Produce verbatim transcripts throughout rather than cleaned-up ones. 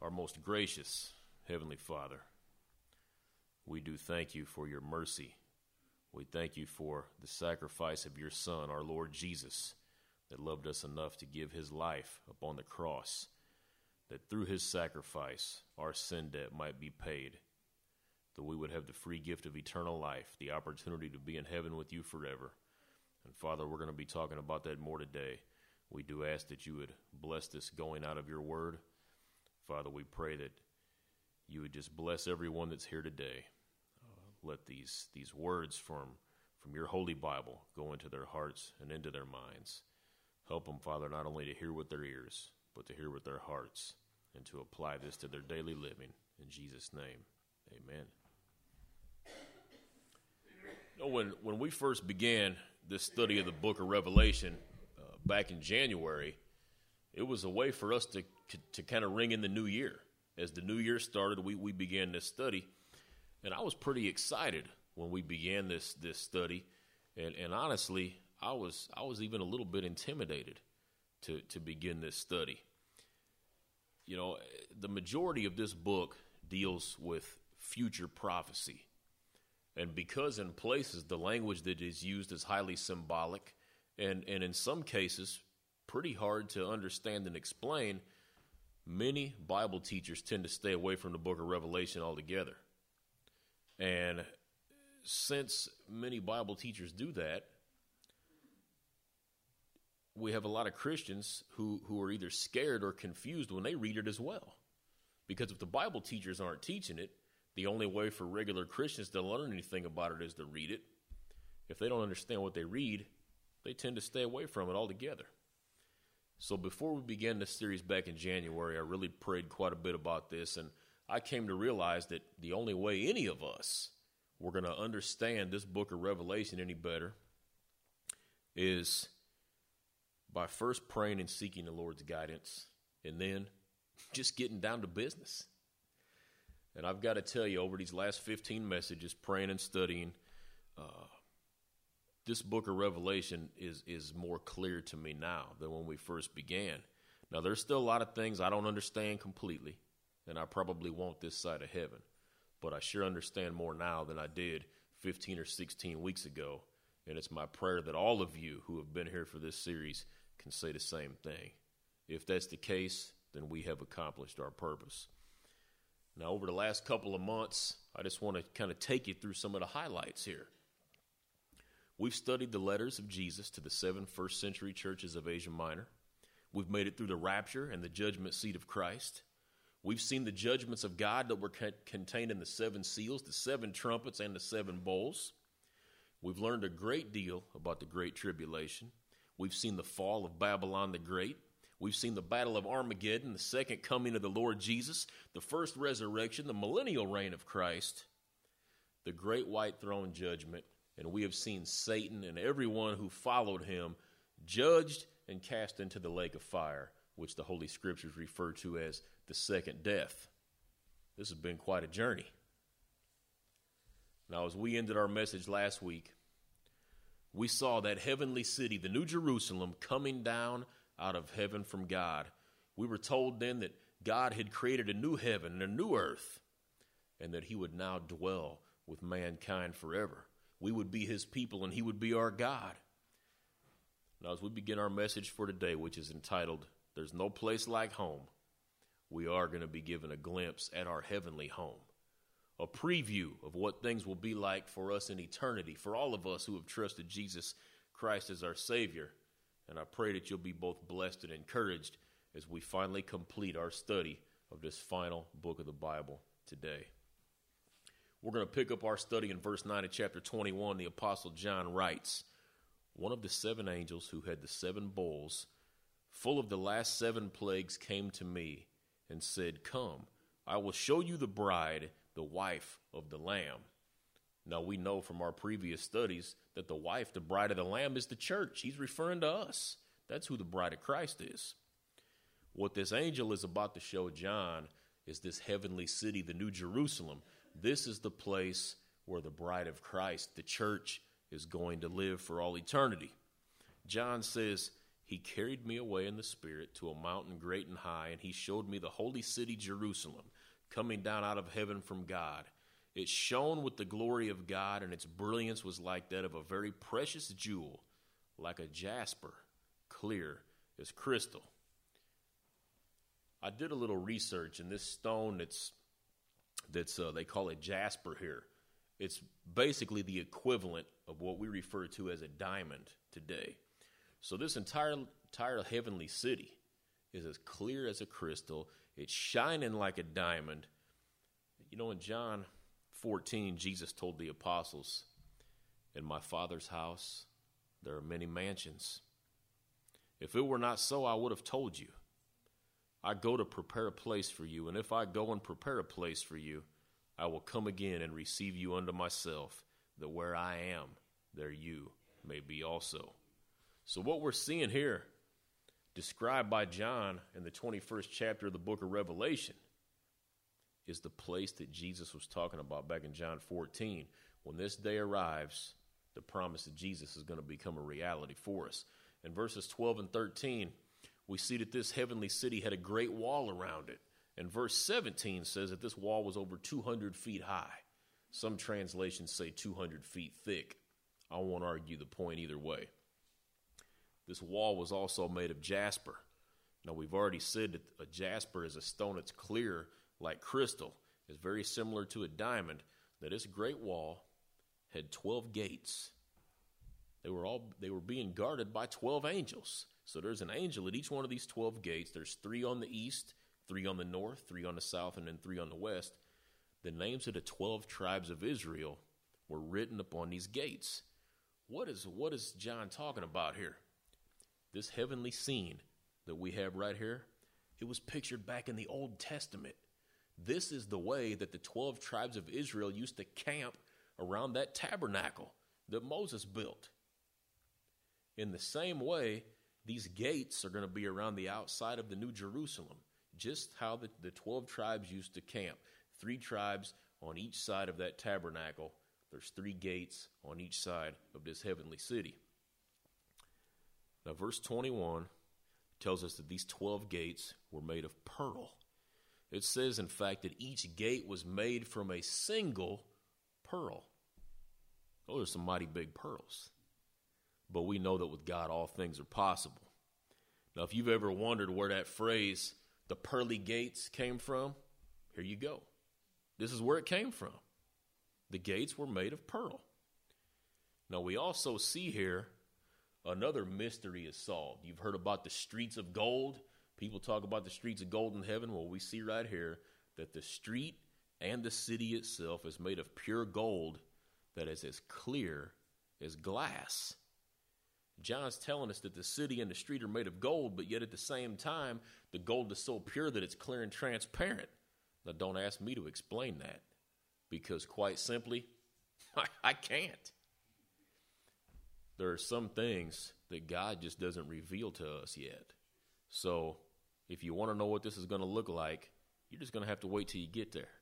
Our most gracious Heavenly Father, we do thank you for your mercy. We thank you for the sacrifice of your Son, our Lord Jesus, that loved us enough to give his life upon the cross, that through his sacrifice our sin debt might be paid, that we would have the free gift of eternal life, the opportunity to be in heaven with you forever. And Father, we're going to be talking about that more today. We do ask that you would bless this going out of your word. Father, we pray that you would just bless everyone that's here today. Uh, let these these words from, from your holy Bible go into their hearts and into their minds. Help them, Father, not only to hear with their ears, but to hear with their hearts and to apply this to their daily living. In Jesus' name, amen. You know, when, when we first began this study of the book of Revelation uh, back in January, it was a way for us to to kind of ring in the new year. As the new year started, we, we began this study, and I was pretty excited when we began this this study, and, and honestly, I was I was even a little bit intimidated to, to begin this study. You know, the majority of this book deals with future prophecy, and because in places the language that is used is highly symbolic, and, and in some cases pretty hard to understand and explain, many Bible teachers tend to stay away from the book of Revelation altogether. And since many Bible teachers do that, we have a lot of Christians who, who are either scared or confused when they read it as well. Because if the Bible teachers aren't teaching it, the only way for regular Christians to learn anything about it is to read it. If they don't understand what they read, they tend to stay away from it altogether. So before we began this series back in January, I really prayed quite a bit about this, and I came to realize that the only way any of us were going to understand this book of Revelation any better is by first praying and seeking the Lord's guidance, and then just getting down to business. And I've got to tell you, over these last fifteen messages, praying and studying, uh, this book of Revelation is is more clear to me now than when we first began. Now, there's still a lot of things I don't understand completely, and I probably won't this side of heaven. But I sure understand more now than I did fifteen or sixteen weeks ago. And it's my prayer that all of you who have been here for this series can say the same thing. If that's the case, then we have accomplished our purpose. Now, over the last couple of months, I just want to kind of take you through some of the highlights here. We've studied the letters of Jesus to the seven first century churches of Asia Minor. We've made it through the rapture and the judgment seat of Christ. We've seen the judgments of God that were co- contained in the seven seals, the seven trumpets, and the seven bowls. We've learned a great deal about the Great Tribulation. We've seen the fall of Babylon the Great. We've seen the battle of Armageddon, the second coming of the Lord Jesus, the first resurrection, the millennial reign of Christ, the great white throne judgment, and we have seen Satan and everyone who followed him judged and cast into the lake of fire, which the Holy Scriptures refer to as the second death. This has been quite a journey. Now, as we ended our message last week, we saw that heavenly city, the New Jerusalem, coming down out of heaven from God. We were told then that God had created a new heaven and a new earth, and that he would now dwell with mankind forever. We would be his people, and he would be our God. Now, as we begin our message for today, which is entitled, There's No Place Like Home, we are going to be given a glimpse at our heavenly home, a preview of what things will be like for us in eternity, for all of us who have trusted Jesus Christ as our Savior. And I pray that you'll be both blessed and encouraged as we finally complete our study of this final book of the Bible today. We're going to pick up our study in verse nine of chapter twenty-one. The Apostle John writes, One of the seven angels who had the seven bowls, full of the last seven plagues, came to me and said, Come, I will show you the bride, the wife of the Lamb. Now, we know from our previous studies that the wife, the bride of the Lamb, is the church. He's referring to us. That's who the bride of Christ is. What this angel is about to show John is this heavenly city, the New Jerusalem. This is the place where the bride of Christ, the church, is going to live for all eternity. John says He carried me away in the Spirit to a mountain great and high, and he showed me the holy city Jerusalem, coming down out of heaven from God. It shone with the glory of God, and its brilliance was like that of a very precious jewel, like a jasper, clear as crystal. I did a little research, and this stone that's that's uh, they call it jasper here. It's basically the equivalent of what we refer to as a diamond today. So this entire entire heavenly city is as clear as a crystal. It's shining like a diamond. You know, in John fourteen, Jesus told the apostles, "In my Father's house there are many mansions. If it were not so, I would have told you. I go to prepare a place for you, and if I go and prepare a place for you, I will come again and receive you unto myself, that where I am, there you may be also." So what we're seeing here, described by John in the twenty-first chapter of the book of Revelation, is the place that Jesus was talking about back in John fourteen. When this day arrives, the promise of Jesus is going to become a reality for us. In verses twelve and thirteen, we see that this heavenly city had a great wall around it. And verse seventeen says that this wall was over two hundred feet high. Some translations say two hundred feet thick. I won't argue the point either way. This wall was also made of jasper. Now, we've already said that a jasper is a stone that's clear like crystal. It's very similar to a diamond. That this great wall had twelve gates. They were all they were being guarded by twelve angels. So there's an angel at each one of these twelve gates. There's three on the east, three on the north, three on the south, and then three on the west. The names of the twelve tribes of Israel were written upon these gates. What is what is John talking about here? This heavenly scene that we have right here, it was pictured back in the Old Testament. This is the way that the twelve tribes of Israel used to camp around that tabernacle that Moses built. In the same way, these gates are going to be around the outside of the New Jerusalem, just how the, the twelve tribes used to camp. Three tribes on each side of that tabernacle. There's three gates on each side of this heavenly city. Now, verse twenty-one tells us that these twelve gates were made of pearl. It says, in fact, that each gate was made from a single pearl. Oh, there's some mighty big pearls. But we know that with God, all things are possible. Now, if you've ever wondered where that phrase, the pearly gates, came from, here you go. This is where it came from. The gates were made of pearl. Now, we also see here another mystery is solved. You've heard about the streets of gold. People talk about the streets of gold in heaven. Well, we see right here that the street and the city itself is made of pure gold that is as clear as glass. John's telling us that the city and the street are made of gold, but yet at the same time, the gold is so pure that it's clear and transparent. Now, don't ask me to explain that, because quite simply, I, I can't. There are some things that God just doesn't reveal to us yet. So if you want to know what this is going to look like, you're just going to have to wait till you get there.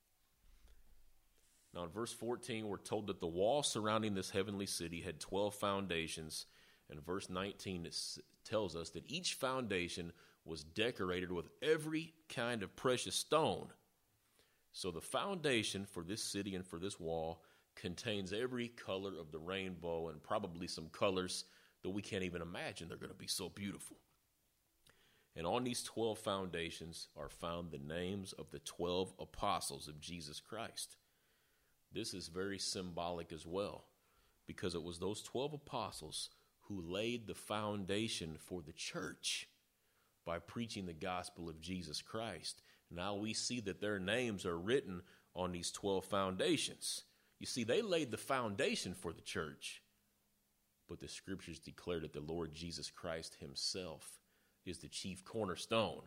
Now, in verse fourteen, we're told that the wall surrounding this heavenly city had twelve foundations. And verse nineteen it tells us that each foundation was decorated with every kind of precious stone. So the foundation for this city and for this wall contains every color of the rainbow, and probably some colors that we can't even imagine. They're going to be so beautiful. And on these twelve foundations are found the names of the twelve apostles of Jesus Christ. This is very symbolic as well, because it was those twelve apostles who laid the foundation for the church by preaching the gospel of Jesus Christ. Now we see that their names are written on these twelve foundations. You see, they laid the foundation for the church, but the scriptures declare that the Lord Jesus Christ himself is the chief cornerstone.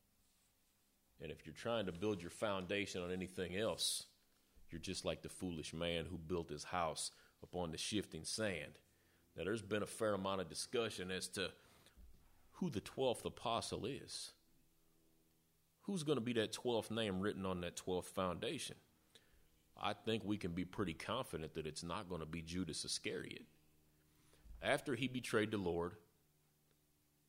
And if you're trying to build your foundation on anything else, you're just like the foolish man who built his house upon the shifting sand. Now, there's been a fair amount of discussion as to who the twelfth apostle is. Who's going to be that twelfth name written on that twelfth foundation? I think we can be pretty confident that it's not going to be Judas Iscariot. After he betrayed the Lord,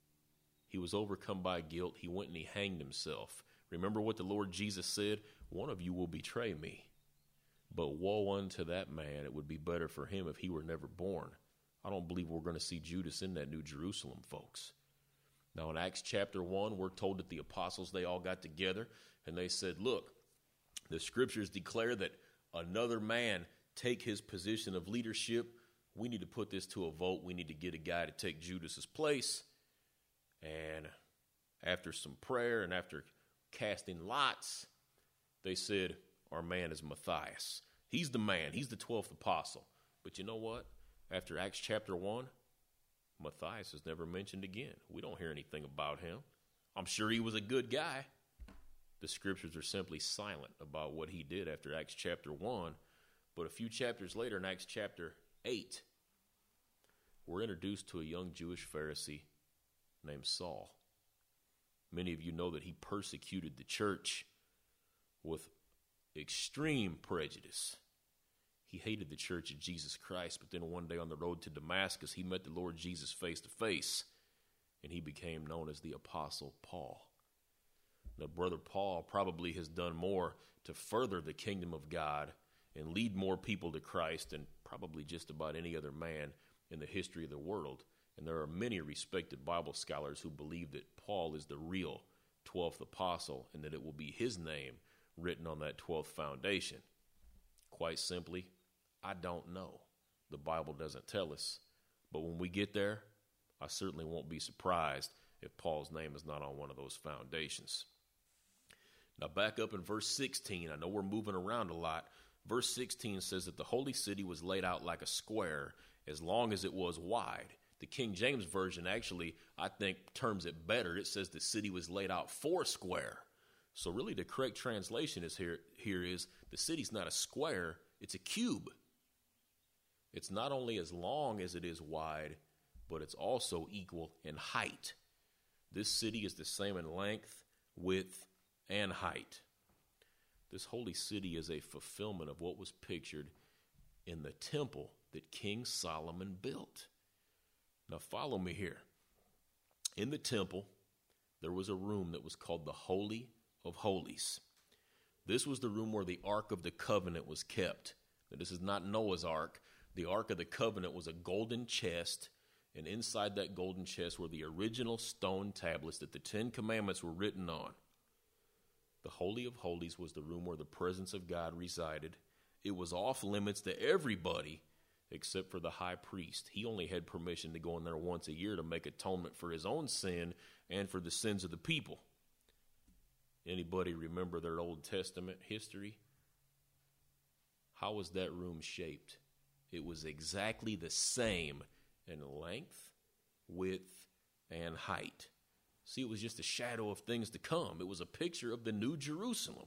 He was overcome by guilt. He went and he hanged himself. Remember what the Lord Jesus said? One of you will betray me. But woe unto that man. It would be better for him if he were never born. I don't believe we're going to see Judas in that New Jerusalem, folks. Now, in Acts chapter one, we're told that the apostles, they all got together and they said, look, the scriptures declare that another man take his position of leadership. We need to put this to a vote. We need to get a guy to take Judas's place. And after some prayer and after casting lots, they said, our man is Matthias. He's the man. He's the twelfth apostle. But you know what? After Acts chapter one, Matthias is never mentioned again. We don't hear anything about him. I'm sure he was a good guy. The scriptures are simply silent about what he did after Acts chapter one. But a few chapters later, in Acts chapter eight, we're introduced to a young Jewish Pharisee named Saul. Many of you know that he persecuted the church with extreme prejudice. He hated the church of Jesus Christ, but then one day on the road to Damascus, he met the Lord Jesus face to face, and he became known as the Apostle Paul. Now, Brother Paul probably has done more to further the kingdom of God and lead more people to Christ than probably just about any other man in the history of the world. And there are many respected Bible scholars who believe that Paul is the real twelfth apostle and that it will be his name written on that twelfth foundation. Quite simply, I don't know. The Bible doesn't tell us. But when we get there, I certainly won't be surprised if Paul's name is not on one of those foundations. Now back up in verse sixteen. I know we're moving around a lot. Verse sixteen says that the holy city was laid out like a square as long as it was wide. The King James Version actually, I think, terms it better. It says the city was laid out four square. So really the correct translation is here, here is the city's not a square, it's a cube. It's not only as long as it is wide, but it's also equal in height. This city is the same in length, width, and height. This holy city is a fulfillment of what was pictured in the temple that King Solomon built. Now follow me here. In the temple, there was a room that was called the Holy of Holies. This was the room where the Ark of the Covenant was kept. Now, this is not Noah's Ark. The Ark of the Covenant was a golden chest, and inside that golden chest were the original stone tablets that the Ten Commandments were written on. The Holy of Holies was the room where the presence of God resided. It was off limits to everybody except for the high priest. He only had permission to go in there once a year to make atonement for his own sin and for the sins of the people. Anybody remember their Old Testament history? How was that room shaped? It was exactly the same in length, width, and height. See, it was just a shadow of things to come. It was a picture of the New Jerusalem.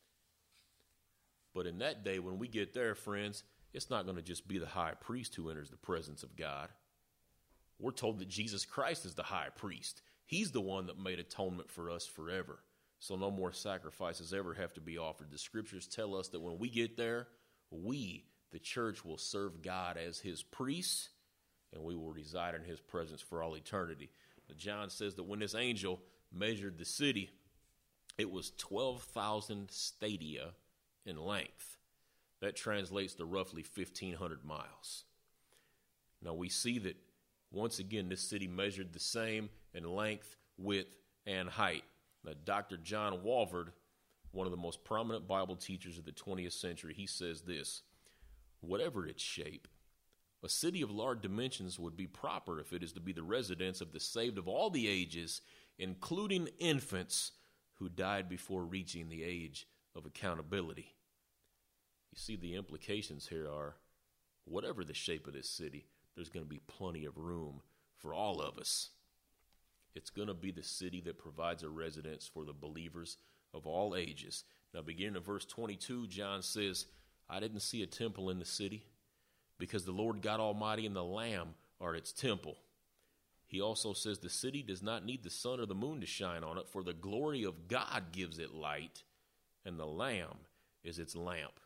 But in that day, when we get there, friends, it's not going to just be the high priest who enters the presence of God. We're told that Jesus Christ is the high priest. He's the one that made atonement for us forever. So no more sacrifices ever have to be offered. The scriptures tell us that when we get there, we, the church, will serve God as his priests, and we will reside in his presence for all eternity. Now, John says that when this angel measured the city, it was twelve thousand stadia in length. That translates to roughly fifteen hundred miles. Now we see that, once again, this city measured the same in length, width, and height. Now, Doctor John Walvoord, one of the most prominent Bible teachers of the twentieth century, he says this: whatever its shape, a city of large dimensions would be proper if it is to be the residence of the saved of all the ages, including infants who died before reaching the age of accountability. You see, the implications here are, whatever the shape of this city, there's going to be plenty of room for all of us. It's going to be the city that provides a residence for the believers of all ages. Now, beginning in verse twenty-two, John says, I didn't see a temple in the city, because the Lord God Almighty and the Lamb are its temple. He also says the city does not need the sun or the moon to shine on it, for the glory of God gives it light, and the Lamb is its lamp.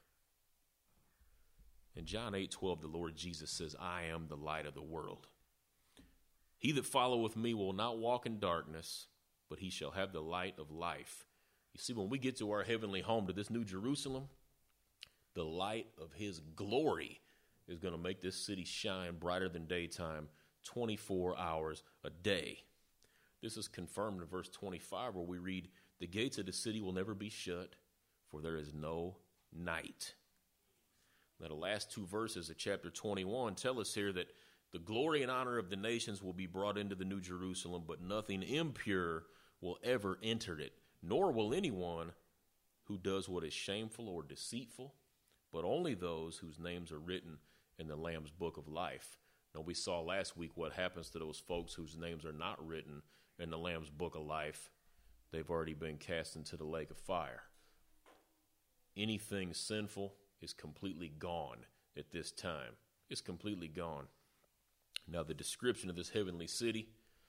In John eight twelve, the Lord Jesus says, I am the light of the world. He that followeth me will not walk in darkness, but he shall have the light of life. You see, when we get to our heavenly home, to this new Jerusalem, the light of his glory is going to make this city shine brighter than daytime, twenty-four hours a day. This is confirmed in verse twenty-five, where we read, the gates of the city will never be shut, for there is no night. Now, the last two verses of chapter twenty-one tell us here that the glory and honor of the nations will be brought into the New Jerusalem, but nothing impure will ever enter it, nor will anyone who does what is shameful or deceitful, but only those whose names are written in the Lamb's book of life. Now, we saw last week what happens to those folks whose names are not written in the Lamb's book of life. They've already been cast into the lake of fire. Anything sinful is completely gone at this time. It's completely gone. Now, the description of this heavenly city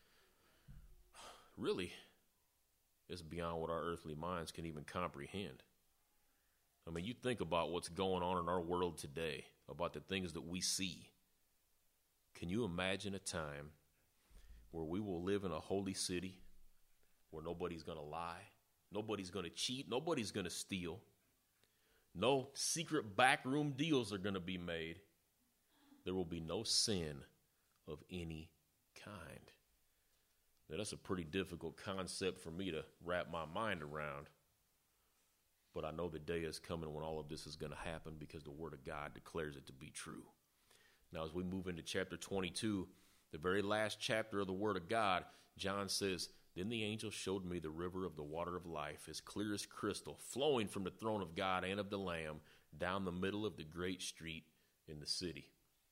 really is beyond what our earthly minds can even comprehend. I mean, you think about what's going on in our world today, about the things that we see. Can you imagine a time where we will live in a holy city where nobody's going to lie, nobody's going to cheat, nobody's going to steal, no secret backroom deals are going to be made. There will be no sin of any kind. Now, that's a pretty difficult concept for me to wrap my mind around. But I know the day is coming when all of this is going to happen because the Word of God declares it to be true. Now, as we move into chapter twenty-two, the very last chapter of the Word of God, John says, then the angel showed me the river of the water of life, as clear as crystal, flowing from the throne of God and of the Lamb down the middle of the great street in the city.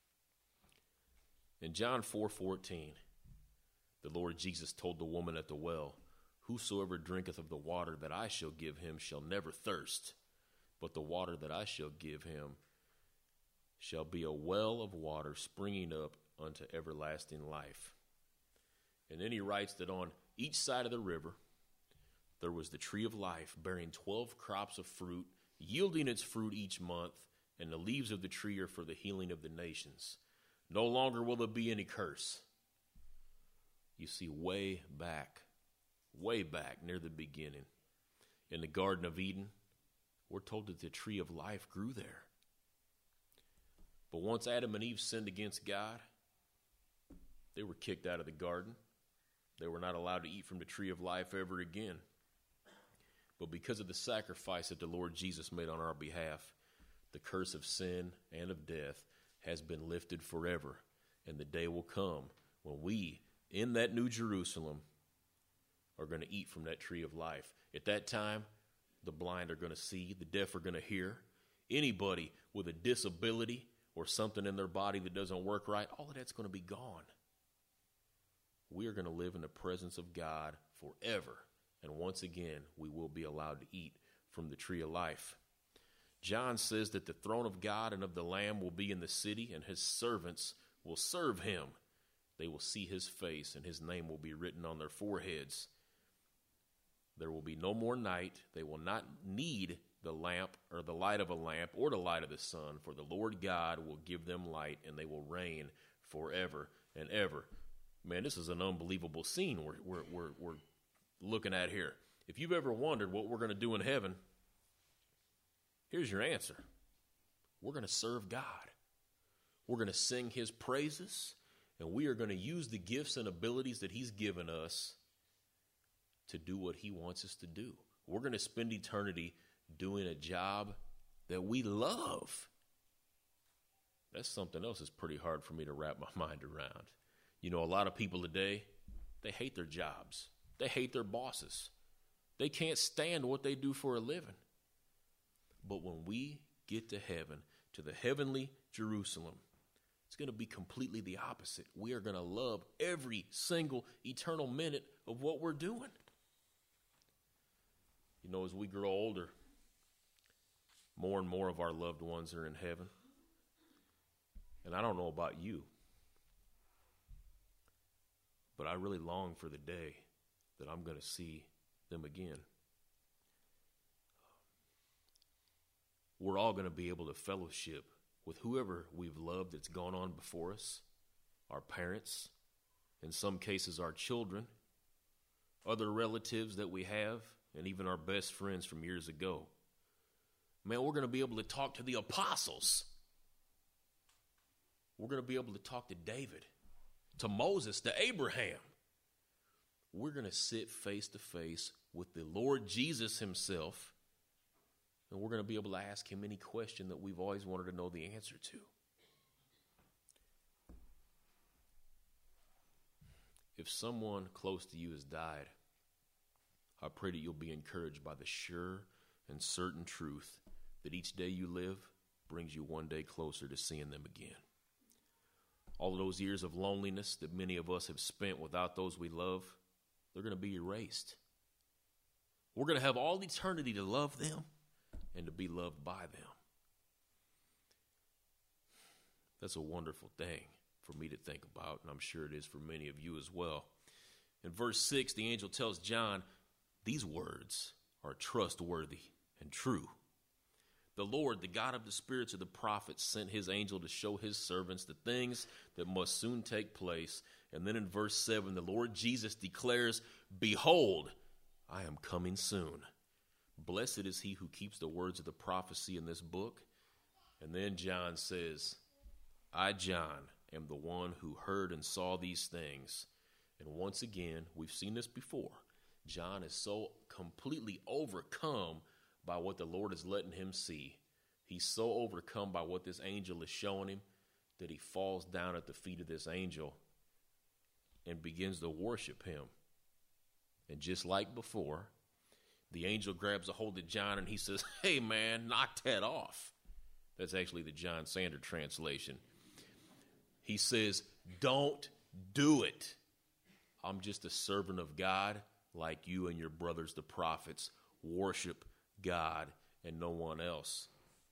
In John four fourteen, the Lord Jesus told the woman at the well, whosoever drinketh of the water that I shall give him shall never thirst, but the water that I shall give him shall be a well of water springing up unto everlasting life. And then he writes that on each side of the river there was the tree of life, bearing twelve crops of fruit, yielding its fruit each month, and the leaves of the tree are for the healing of the nations. No longer will there be any curse. You see, way back, way back near the beginning, in the Garden of Eden, we're told that the tree of life grew there. But once Adam and Eve sinned against God, they were kicked out of the garden. They were not allowed to eat from the tree of life ever again. But because of the sacrifice that the Lord Jesus made on our behalf, the curse of sin and of death has been lifted forever. And the day will come when we, in that new Jerusalem, are going to eat from that tree of life. At that time, the blind are going to see, the deaf are going to hear. Anybody with a disability or something in their body that doesn't work right, all of that's going to be gone. We are going to live in the presence of God forever. And once again, we will be allowed to eat from the tree of life. John says that the throne of God and of the Lamb will be in the city, and his servants will serve him. They will see his face, and his name will be written on their foreheads. There will be no more night. They will not need the lamp or the light of a lamp or the light of the sun, for the Lord God will give them light, and they will reign forever and ever. Man, this is an unbelievable scene we're, we're, we're, we're looking at here. If you've ever wondered what we're going to do in heaven, here's your answer. We're going to serve God. We're going to sing his praises, and we are going to use the gifts and abilities that he's given us to do what he wants us to do. We're going to spend eternity doing a job that we love. That's something else that's pretty hard for me to wrap my mind around. You know, a lot of people today, they hate their jobs. They hate their bosses. They can't stand what they do for a living. But when we get to heaven, to the heavenly Jerusalem, it's going to be completely the opposite. We are going to love every single eternal minute of what we're doing. You know, as we grow older, more and more of our loved ones are in heaven. And I don't know about you, but I really long for the day that I'm going to see them again. We're all going to be able to fellowship with whoever we've loved that's gone on before us, our parents, in some cases our children, other relatives that we have, and even our best friends from years ago. Man, we're going to be able to talk to the apostles. We're going to be able to talk to David, to Moses, to Abraham. We're going to sit face to face with the Lord Jesus himself, and we're going to be able to ask him any question that we've always wanted to know the answer to. If someone close to you has died, I pray that you'll be encouraged by the sure and certain truth that each day you live brings you one day closer to seeing them again. All of those years of loneliness that many of us have spent without those we love, they're going to be erased. We're going to have all eternity to love them and to be loved by them. That's a wonderful thing for me to think about, and I'm sure it is for many of you as well. In verse six, the angel tells John, these words are trustworthy and true. The Lord, the God of the spirits of the prophets, sent his angel to show his servants the things that must soon take place. And then in verse seven, the Lord Jesus declares, behold, I am coming soon. Blessed is he who keeps the words of the prophecy in this book. And then John says, I, John, am the one who heard and saw these things. And once again, we've seen this before. John is so completely overcome by what the Lord is letting him see. He's so overcome by what this angel is showing him that he falls down at the feet of this angel and begins to worship him. And just like before, the angel grabs a hold of John and he says, hey man, knock that off. That's actually the John Sander translation. He says, don't do it. I'm just a servant of God like you and your brothers, the prophets. Worship God and no one else.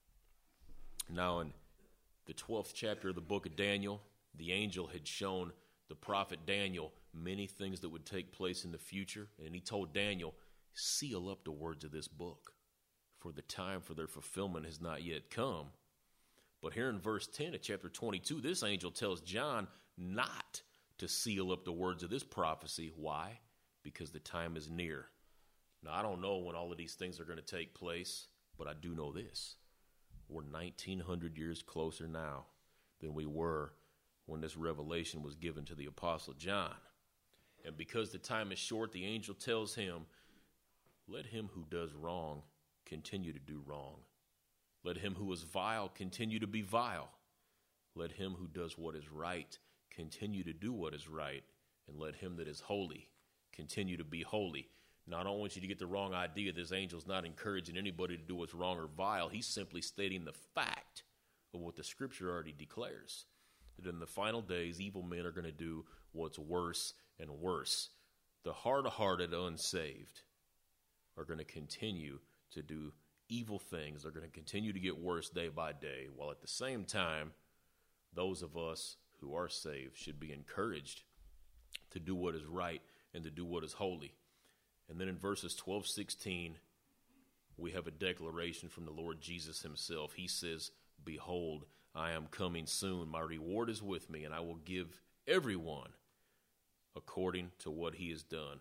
Now in the twelfth chapter of the book of Daniel, the angel had shown the prophet Daniel many things that would take place in the future. And he told Daniel, seal up the words of this book, for the time for their fulfillment has not yet come. But here in verse ten of chapter twenty-two, this angel tells John not to seal up the words of this prophecy. Why? Because the time is near. Now, I don't know when all of these things are going to take place, but I do know this. We're nineteen hundred years closer now than we were when this revelation was given to the Apostle John. And because the time is short, the angel tells him, let him who does wrong continue to do wrong. Let him who is vile continue to be vile. Let him who does what is right continue to do what is right. And let him that is holy continue to be holy. Now, I don't want you to get the wrong idea. This angel's not encouraging anybody to do what's wrong or vile. He's simply stating the fact of what the scripture already declares. That in the final days, evil men are going to do what's worse and worse. The hard-hearted unsaved are going to continue to do evil things. They're going to continue to get worse day by day, while at the same time, those of us who are saved should be encouraged to do what is right and to do what is holy. And then in verses twelve, sixteen, we have a declaration from the Lord Jesus himself. He says, behold, I am coming soon. My reward is with me, and I will give everyone according to what he has done.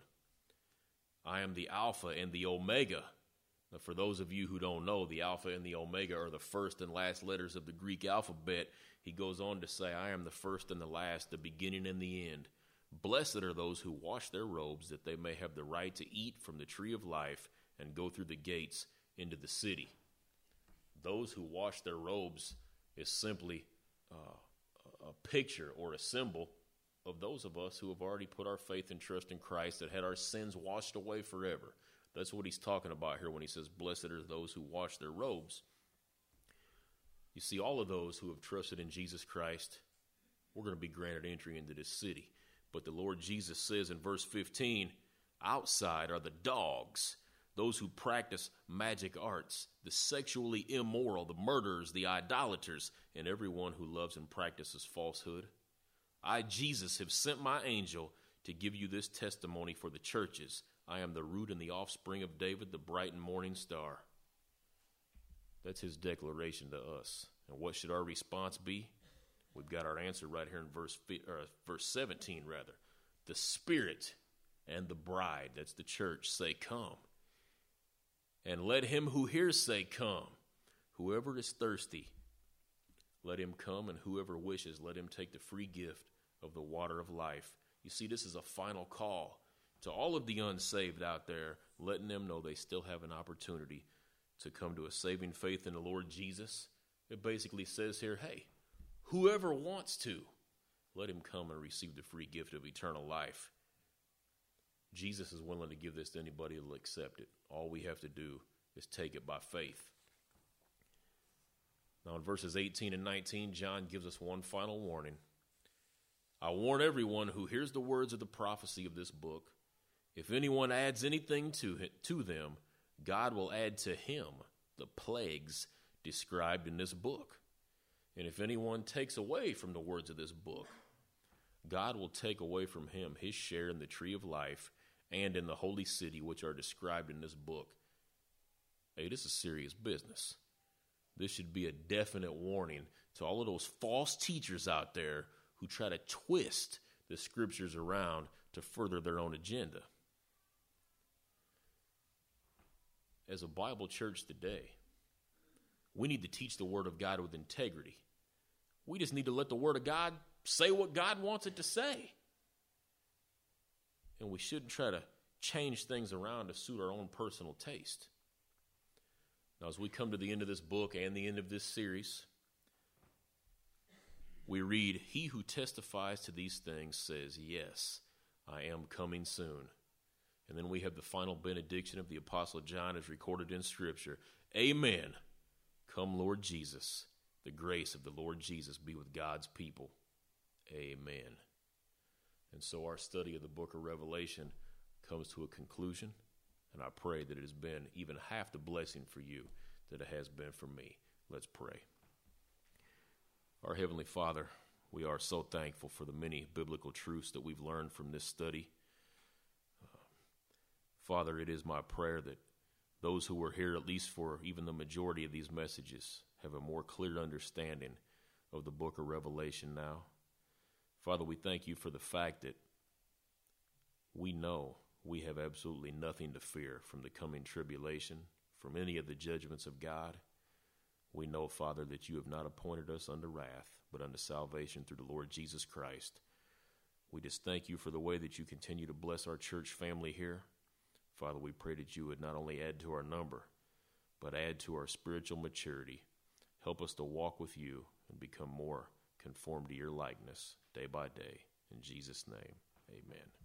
I am the Alpha and the Omega. Now, for those of you who don't know, the Alpha and the Omega are the first and last letters of the Greek alphabet. He goes on to say, I am the first and the last, the beginning and the end. Blessed are those who wash their robes, that they may have the right to eat from the tree of life and go through the gates into the city. Those who wash their robes is simply uh, a picture or a symbol of those of us who have already put our faith and trust in Christ, that had our sins washed away forever. That's what he's talking about here when he says, blessed are those who wash their robes. You see, all of those who have trusted in Jesus Christ, we're going to be granted entry into this city. But the Lord Jesus says in verse fifteen, outside are the dogs, those who practice magic arts, the sexually immoral, the murderers, the idolaters, and everyone who loves and practices falsehood. I, Jesus, have sent my angel to give you this testimony for the churches. I am the root and the offspring of David, the bright and morning star. That's his declaration to us. And what should our response be? We've got our answer right here in verse or verse seventeen, rather. the Spirit and the bride, that's the church, say, come. And let him who hears say, come. Whoever is thirsty, let him come, and whoever wishes, let him take the free gift of the water of life. You see, this is a final call to all of the unsaved out there, letting them know they still have an opportunity to come to a saving faith in the Lord Jesus. It basically says here, hey, whoever wants to, let him come and receive the free gift of eternal life. Jesus is willing to give this to anybody who will accept it. All we have to do is take it by faith. Now in verses eighteen and nineteen, John gives us one final warning. I warn everyone who hears the words of the prophecy of this book, if anyone adds anything to it, to them, God will add to him the plagues described in this book. And if anyone takes away from the words of this book, God will take away from him his share in the tree of life and in the holy city which are described in this book. Hey, this is serious business. This should be a definite warning to all of those false teachers out there who try to twist the scriptures around to further their own agenda. As a Bible church today, we need to teach the Word of God with integrity. We just need to let the Word of God say what God wants it to say. And we shouldn't try to change things around to suit our own personal taste. Now, as we come to the end of this book and the end of this series, we read, he who testifies to these things says, yes, I am coming soon. And then we have the final benediction of the Apostle John as recorded in Scripture. Amen. Come, Lord Jesus. The grace of the Lord Jesus be with God's people. Amen. And so our study of the book of Revelation comes to a conclusion, and I pray that it has been even half the blessing for you that it has been for me. Let's pray. Our Heavenly Father, we are so thankful for the many biblical truths that we've learned from this study. Uh, Father, it is my prayer that those who were here, at least for even the majority of these messages, have a more clear understanding of the book of Revelation now. Father, we thank you for the fact that we know we have absolutely nothing to fear from the coming tribulation, from any of the judgments of God. We know, Father, that you have not appointed us unto wrath, but unto salvation through the Lord Jesus Christ. We just thank you for the way that you continue to bless our church family here. Father, we pray that you would not only add to our number, but add to our spiritual maturity. Help us to walk with you and become more conformed to your likeness day by day. In Jesus' name, amen.